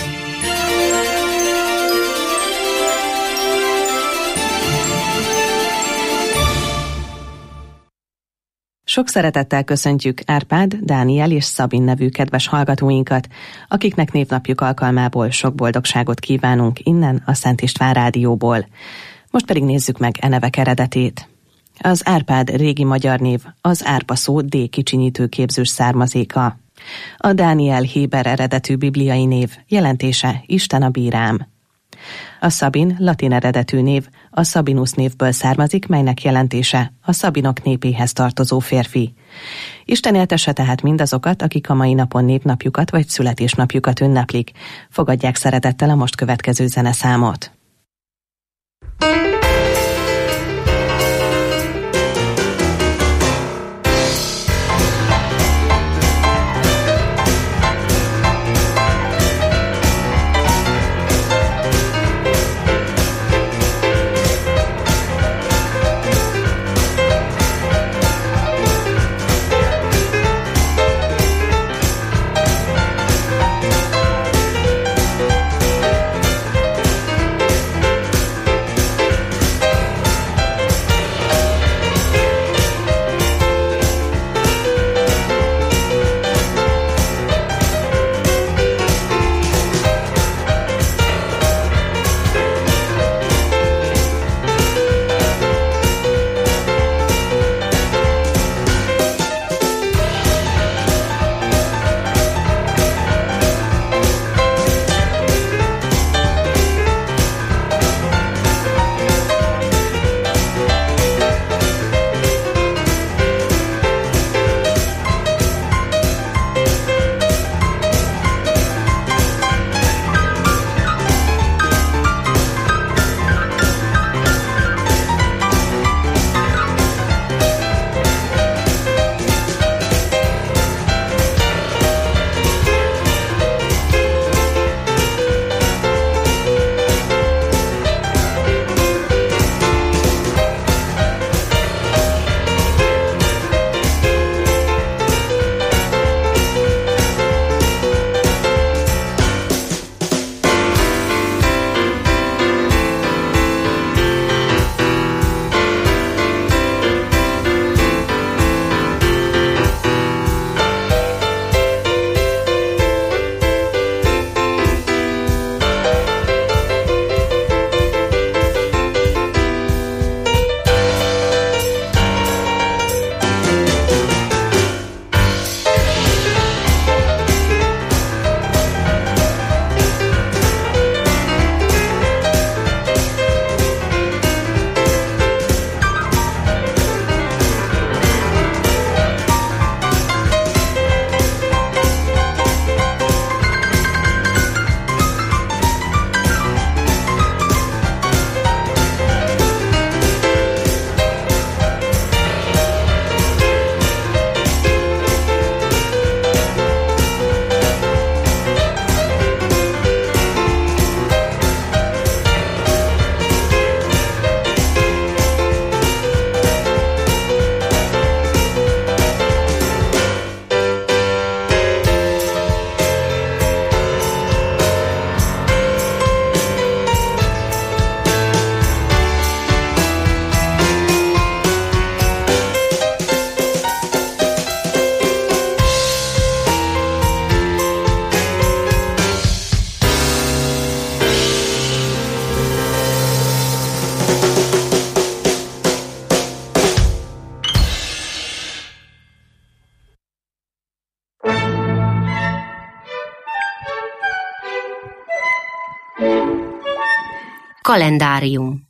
Sok szeretettel köszöntjük Árpád, Dániel és Szabin nevű kedves hallgatóinkat, akiknek névnapjuk alkalmából sok boldogságot kívánunk innen a Szent István Rádióból. Most pedig nézzük meg e nevek eredetét. Az Árpád régi magyar név az árpa szó D kicsinyítő képzős származéka. A Dániel héber eredetű bibliai név, jelentése Isten a bírám. A Szabin latin eredetű név a Sabinus névből származik, melynek jelentése a szabinok népéhez tartozó férfi. Isten éltesse tehát mindazokat, akik a mai napon névnapjukat vagy születésnapjukat ünneplik. Fogadják szeretettel a most következő zeneszámot. Kalendárium.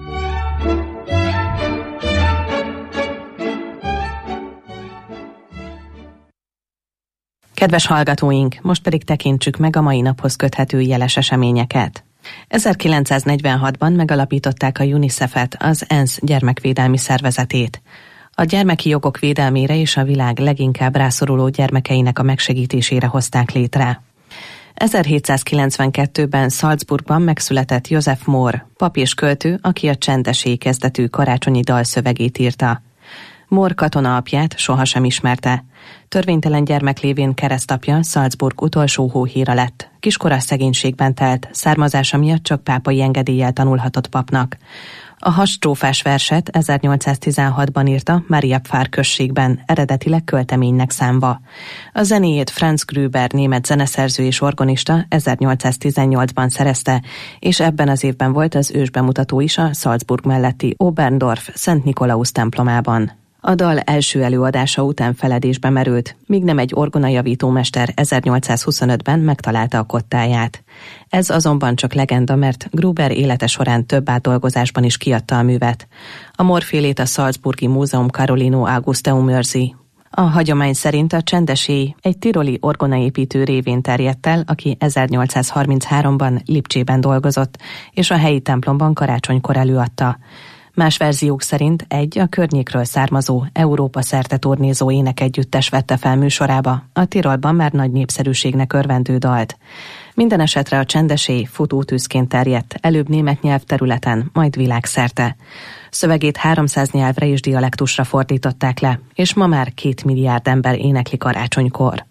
Kedves hallgatóink, most pedig tekintsük meg a mai naphoz köthető jeles eseményeket. 1946-ban megalapították a UNICEF-et, az ENSZ gyermekvédelmi szervezetét. A gyermeki jogok védelmére és a világ leginkább rászoruló gyermekeinek a megsegítésére hozták létre. 1792-ben Salzburgban megszületett Joseph Mohr, pap és költő, aki a Csendes éj kezdetű karácsonyi dal szövegét írta. Mohr katona apját sohasem ismerte. Törvénytelen gyermek lévén keresztapja Salzburg utolsó hóhíra lett. Kiskora szegénységben telt, származása miatt csak pápai engedéllyel tanulhatott papnak. A hasstrófás verset 1816-ban írta Mariapfár községben, eredetileg költeménynek számva. A zenéjét Franz Gruber német zeneszerző és organista 1818-ban szerezte, és ebben az évben volt az ősbemutató is a Salzburg melletti Oberndorf Szent Nikolaus templomában. A dal első előadása után feledésbe merült, míg nem egy orgonajavítómester 1825-ben megtalálta a kottáját. Ez azonban csak legenda, mert Gruber élete során több átdolgozásban is kiadta a művet. A Mohr-félét a Salzburgi Múzeum Carolino Augusteum őrzi. A hagyomány szerint a Csendesély egy tiroli orgonaépítő révén terjedt el, aki 1833-ban Lipcsében dolgozott, és a helyi templomban karácsonykor előadta. Más verziók szerint a környékről származó, Európa szerte turnézó énekegyüttes vette fel műsorába a Tirolban már nagy népszerűségnek örvendő dalt. Minden esetre a Csendesély futótűzként terjedt, előbb német nyelvterületen, majd világszerte. Szövegét 300 nyelvre és dialektusra fordították le, és ma már 2 milliárd ember énekli karácsonykor.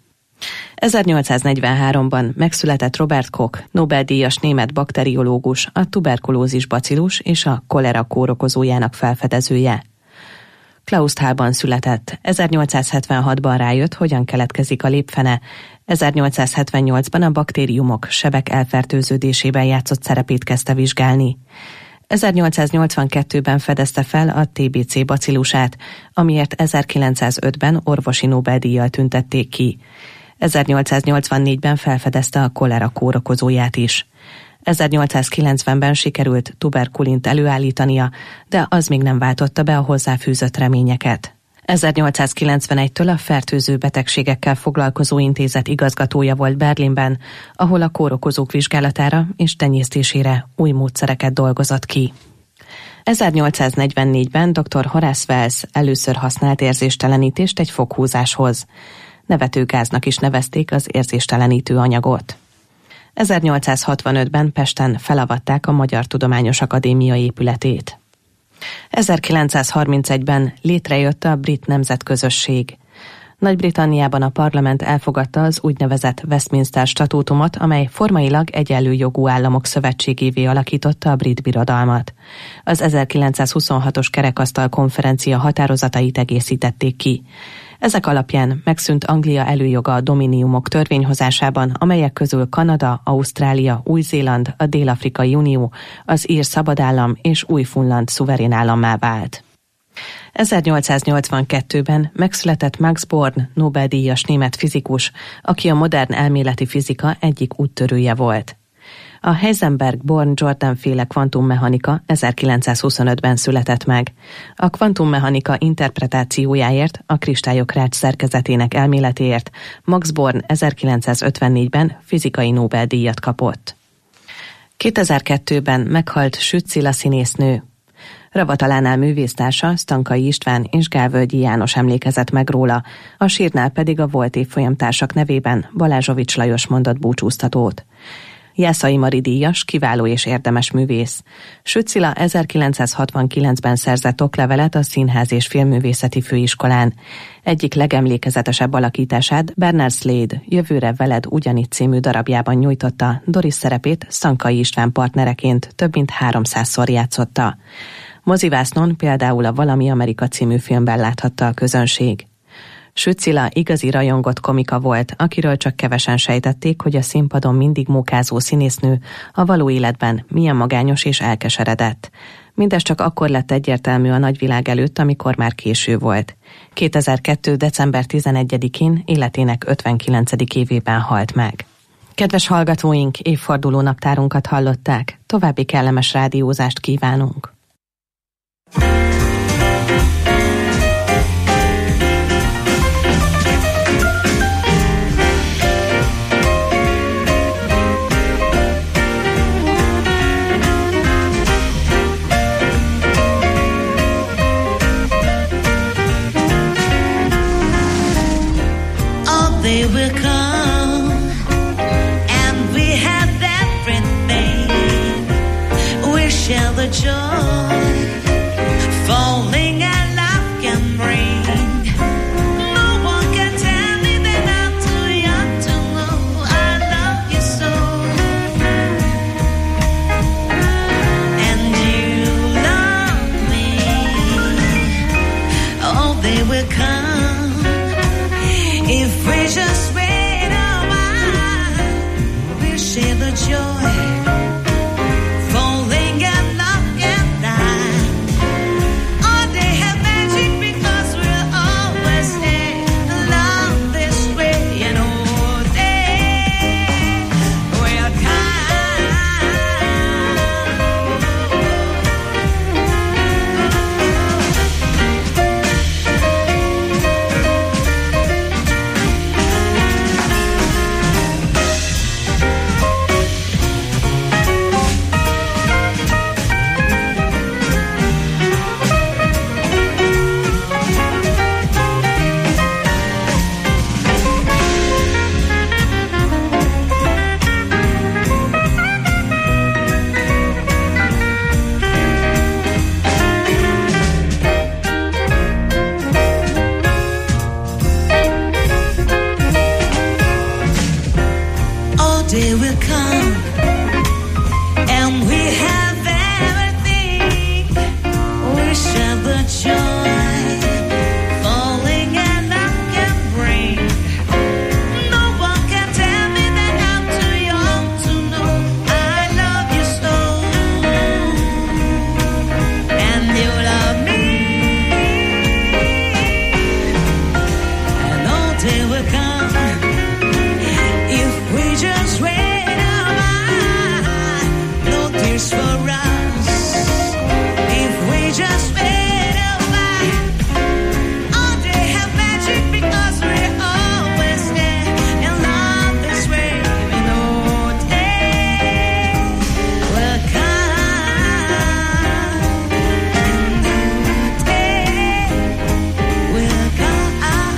1843-ban megszületett Robert Koch, Nobel-díjas német bakteriológus, a tuberkulózis bacillus és a kolera kórokozójának felfedezője. Klauszthálban született. 1876-ban rájött, hogyan keletkezik a lépfene. 1878-ban a baktériumok, sebek elfertőződésében játszott szerepét kezdte vizsgálni. 1882-ben fedezte fel a TBC bacillusát, amiért 1905-ben orvosi Nobel-díjjal tüntették ki. 1884-ben felfedezte a kolera kórokozóját is. 1890-ben sikerült tuberkulint előállítania, de az még nem váltotta be a hozzáfűzött reményeket. 1891-től a fertőző betegségekkel foglalkozó intézet igazgatója volt Berlinben, ahol a kórokozók vizsgálatára és tenyésztésére új módszereket dolgozott ki. 1844-ben dr. Horace Wells először használt érzéstelenítést egy foghúzáshoz. Nevetőgáznak is nevezték az érzéstelenítő anyagot. 1865-ben Pesten felavatták a Magyar Tudományos Akadémia épületét. 1931-ben létrejött a Brit Nemzetközösség. Nagy-Britanniában a parlament elfogadta az úgynevezett Westminster statútumot, amely formailag egyenlő jogú államok szövetségévé alakította a brit birodalmat. Az 1926-os kerekasztal konferencia határozatait egészítették ki. Ezek alapján megszűnt Anglia előjoga a dominiumok törvényhozásában, amelyek közül Kanada, Ausztrália, Új-Zéland, a Dél-Afrikai Unió, az Ír Szabadállam és Új-Funland szuverén állammá vált. 1882-ben megszületett Max Born, Nobel-díjas német fizikus, aki a modern elméleti fizika egyik úttörője volt. A Heisenberg-Born-Jordan-féle kvantummechanika 1925-ben született meg. A kvantummechanika interpretációjáért, a kristályok rács szerkezetének elméletéért Max Born 1954-ben fizikai Nobel-díjat kapott. 2002-ben meghalt Süt Cilla színésznő. Ravatalánál művésztársa Stankai István és Gálvölgyi János emlékezett meg róla, a sírnál pedig a volt évfolyamtársak nevében Balázsovics Lajos mondott búcsúztatót. Jászai Mari díjas, kiváló és érdemes művész. Süt Cilla 1969-ben szerzett oklevelet a Színház és Filmművészeti Főiskolán. Egyik legemlékezetesebb alakítását Bernard Slade Jövőre veled ugyanitt című darabjában nyújtotta, Doris szerepét Szankai István partnereként több mint 300-szor játszotta. Mozivásznon például a Valami Amerika című filmben láthatta a közönség. Süt Cilla igazi rajongott komika volt, akiről csak kevesen sejtették, hogy a színpadon mindig mókázó színésznő a való életben milyen magányos és elkeseredett. Mindez csak akkor lett egyértelmű a nagyvilág előtt, amikor már késő volt. 2002. december 11-én életének 59. évében halt meg. Kedves hallgatóink, évforduló naptárunkat hallották, további kellemes rádiózást kívánunk. They will come, and we have everything. We share the joy, falling and love can bring. come, and we have everything. We share the joy, falling and I can bring. No one can tell me that I'm too young to know I love you so, and you love me. And all day will come if we just wait a while. No tears for us if we just wait a while. All day have magic because we're always there, and love is where we know day will come, and new day will come.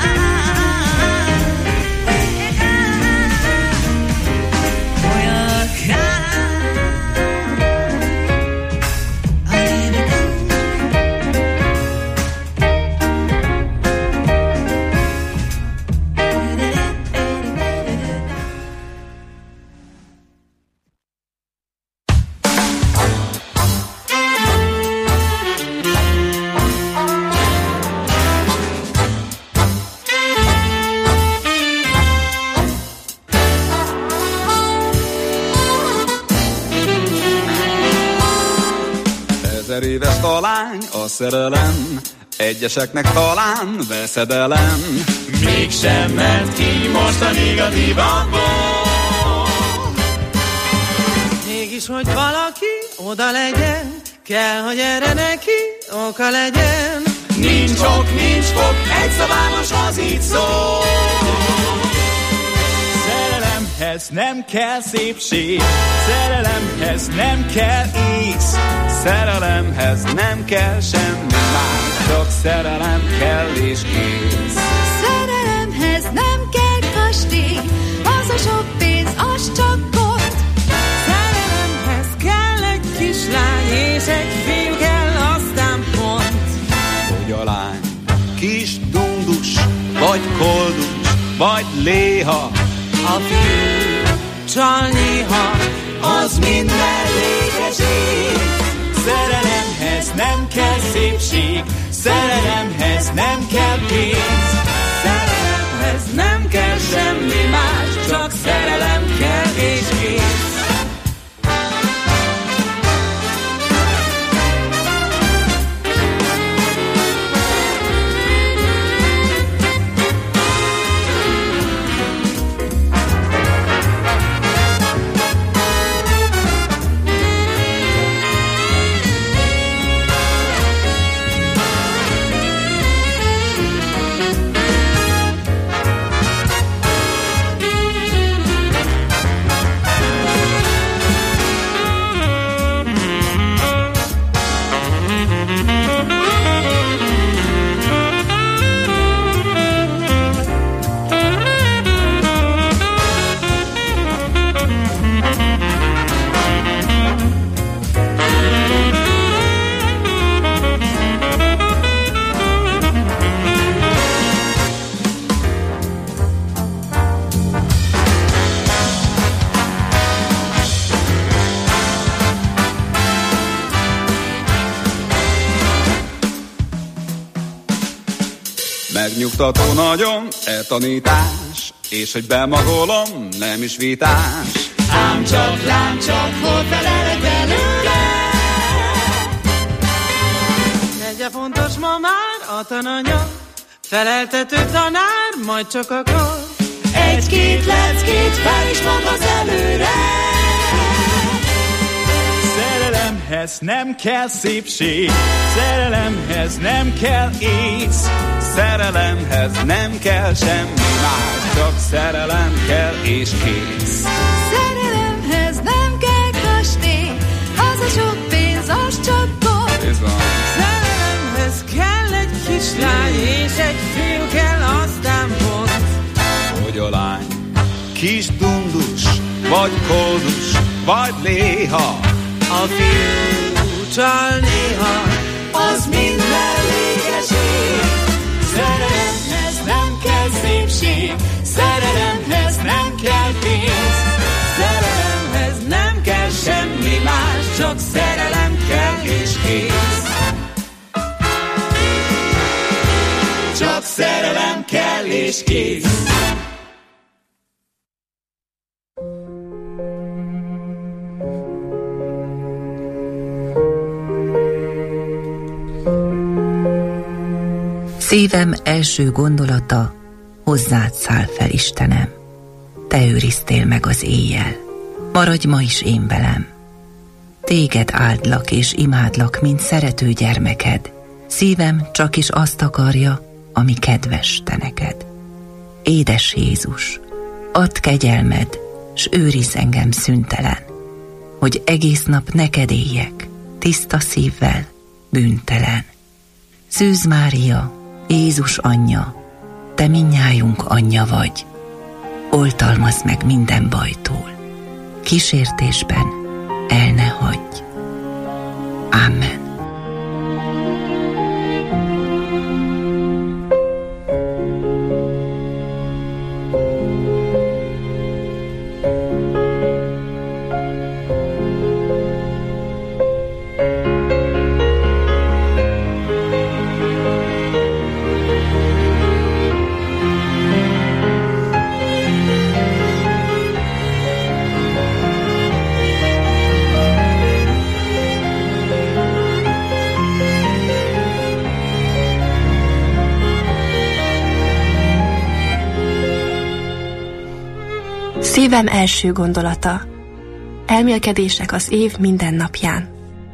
Ezer éves talány a szerelem, egyeseknek talán veszedelem. Mégsem ment ki most a negatívakból. Mégis, hogy valaki oda legyen, kell, hogy erre neki oka legyen. Nincs ok, nincs fog, egy szabályos az így szól. Szerelemhez nem kell szépség, szerelemhez nem kell íz, szerelemhez nem kell semmi más, csak szerelem kell és kész. Szerelemhez nem kell kastély, az a sok pénz, az csak gond. Szerelemhez kell egy kislány és egy fiú kell, aztán pont. Hogy a lány kis dundus, vagy koldus, vagy léha, a fiú csal néha, az mind mellékeség. Szerelemhez nem kell szépség, szerelemhez nem kell pénz, szerelemhez nem kell semmi más, csak szerelem kell és kész. Megnyugtató nagyon e tanítás, és hogy bemagolom, nem is vitás. Ám csak, lám csak, hogy felelek belőle. Megye fontos ma már a tananyag, feleltető tanár, majd csak akkor. Egy-két leckét fel is mond az előre. Szerelemhez nem kell szépség, szerelemhez nem kell ész, szerelemhez nem kell semmi más, csak szerelem kell és kész. Szerelemhez nem kell kastély, az a sok pénz, az csak gond. Szerelemhez kell egy kislány és egy fiú kell, aztán pont. Hogy a lány kis dundus, vagy koldus, vagy léha, a fiú csal néha, az mind mellékeség. Szerelemhez nem kell szépség, szerelemhez nem kell pénz, szerelem és kész. Szívem első gondolata, hozzád száll fel, Istenem. Te őriztél meg az éjjel, maradj ma is én velem. Téged áldlak és imádlak, mint szerető gyermeked. Szívem csak is azt akarja, ami kedves te neked. Édes Jézus, add kegyelmed, s őrizz engem szüntelen, hogy egész nap neked éljek, tiszta szívvel, bűntelen. Szűz Mária, Jézus anyja, te mindnyájunk anyja vagy. Oltalmazd meg minden bajtól, kísértésben el ne hagyj. Amen. Szívem első gondolata. Elmélkedések az év minden napján.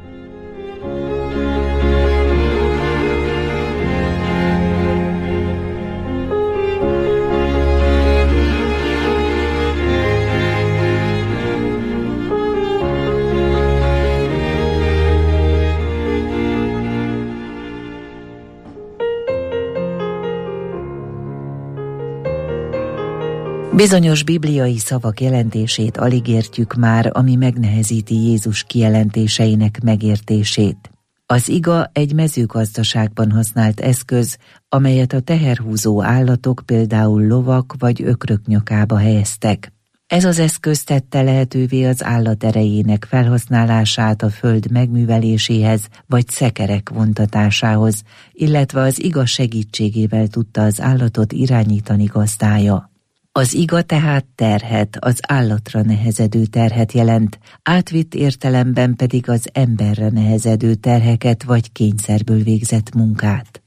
Bizonyos bibliai szavak jelentését alig értjük már, ami megnehezíti Jézus kijelentéseinek megértését. Az iga egy mezőgazdaságban használt eszköz, amelyet a teherhúzó állatok, például lovak vagy ökrök nyakába helyeztek. Ez az eszköz tette lehetővé az állat erejének felhasználását a föld megműveléséhez vagy szekerek vontatásához, illetve az iga segítségével tudta az állatot irányítani gazdája. Az iga tehát terhet, az állatra nehezedő terhet jelent, átvitt értelemben pedig az emberre nehezedő terheket vagy kényszerből végzett munkát.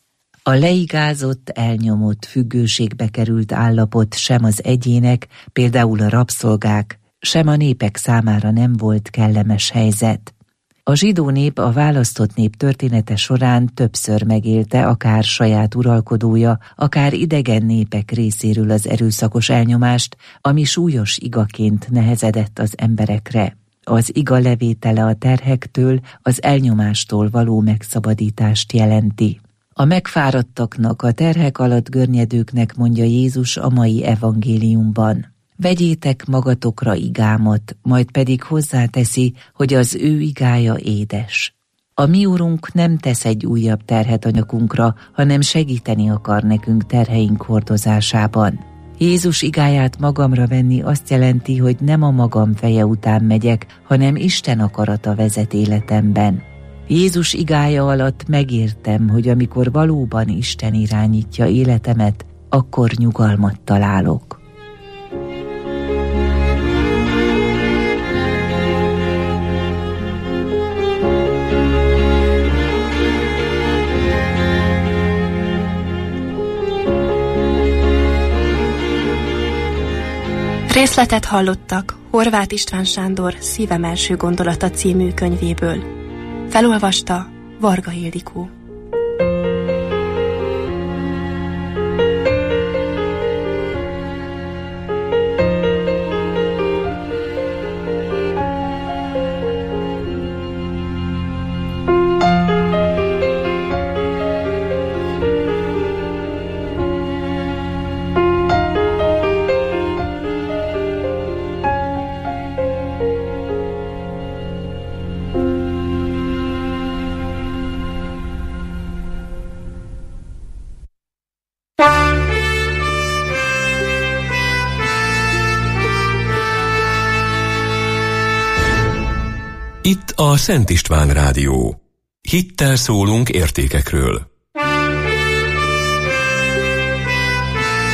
A leigázott, elnyomott, függőségbe került állapot sem az egyének, például a rabszolgák, sem a népek számára nem volt kellemes helyzet. A zsidó nép a választott nép története során többször megélte akár saját uralkodója, akár idegen népek részéről az erőszakos elnyomást, ami súlyos igaként nehezedett az emberekre. Az iga levétele a terhektől, az elnyomástól való megszabadítást jelenti. A megfáradtaknak, a terhek alatt görnyedőknek mondja Jézus a mai evangéliumban: vegyétek magatokra igámat, majd pedig hozzáteszi, hogy az ő igája édes. A mi Urunk nem tesz egy újabb terhet a nyakunkra, hanem segíteni akar nekünk terheink hordozásában. Jézus igáját magamra venni azt jelenti, hogy nem a magam feje után megyek, hanem Isten akarata vezet életemben. Jézus igája alatt megértem, hogy amikor valóban Isten irányítja életemet, akkor nyugalmat találok. Részletet hallottak Horváth István Sándor Szívem első gondolata című könyvéből. Felolvasta Varga Ildikó. Itt a Szent István Rádió. Hittel szólunk értékekről.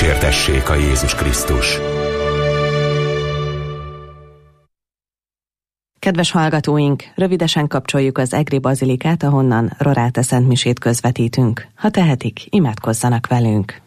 Dicsértessék a Jézus Krisztus! Kedves hallgatóink, rövidesen kapcsoljuk az Egri Bazilikát, ahonnan Rorate szentmisét közvetítünk. Ha tehetik, imádkozzanak velünk.